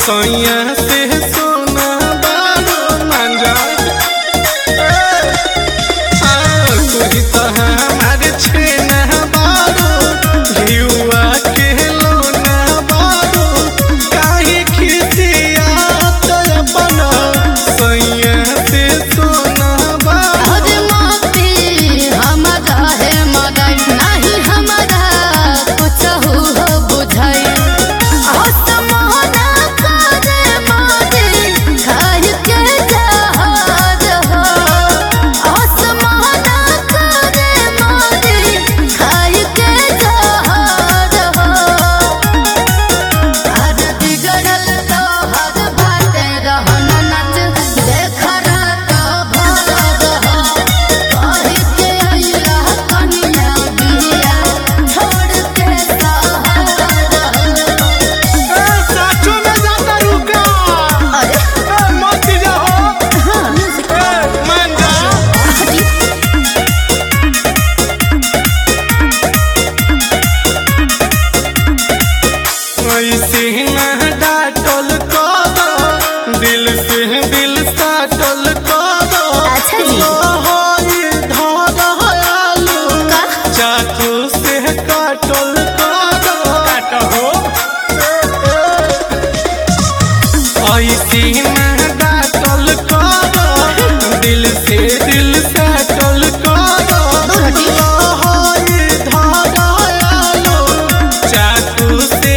सैया से सोना बारो मांजा तुही तो हमारे छेना बारो घिउआ के लोना बारो काहे खिसिया तर बना सैया से सोना बारो अरे मोती हमारा है मगर नहीं हमारा कुछ हो बुझाई ऐसे न डाटल करो दिल से दिल साटल करो अच्छा जी। आलू चाकू से काटल करो ऐसे न डाटल करो दिल से दिल साटल करो आलू चाकू से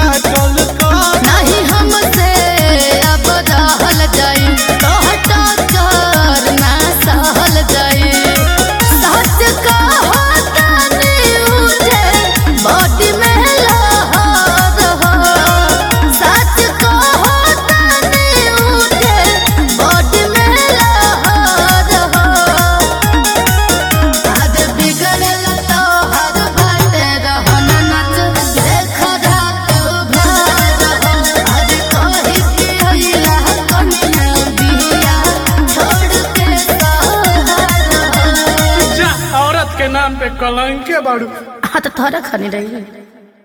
नहीं हमसे अब रहल जाई तोहटा कर ना सहल जाई सच कहो तनी उठे बॉडी में लहर हो सच कहो तनी उठे बॉडी में लहर हो आज बिगड़ल तोहर बाटे रहन नच देख रात औरत के नाम पे कलंक के बाड़ू। हाँ तो थोड़ा खाने रही